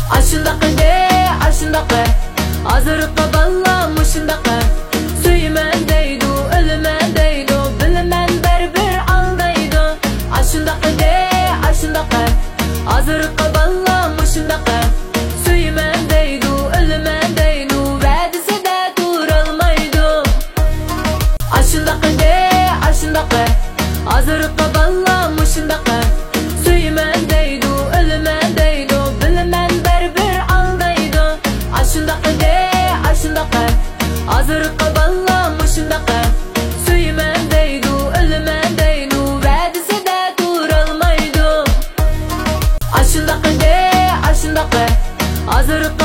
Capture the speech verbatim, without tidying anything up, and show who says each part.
Speaker 1: Aşındaqa de, aşındaqa Azırqa balla muşundaqa Söymen deydu, ölmen deydu Bilmen berber aldaydu Aşındaqa de, aşındaqa Azırqa balla muşundaqa Söymen deydu, ölmen deydu Vədisi de duralmaydı Aşındaqa de, aşındaqa Azırqa balla muşundaqa Söymen deydu, ölmen deydu Bilmen berber aldaydı Aşındaqa de, aşındaqa Azırqa balla muşundaqa Söymen deydu, ölmen deydu Vədisi de duralmaydı Aşındaqa de, aşındaqa Azırqa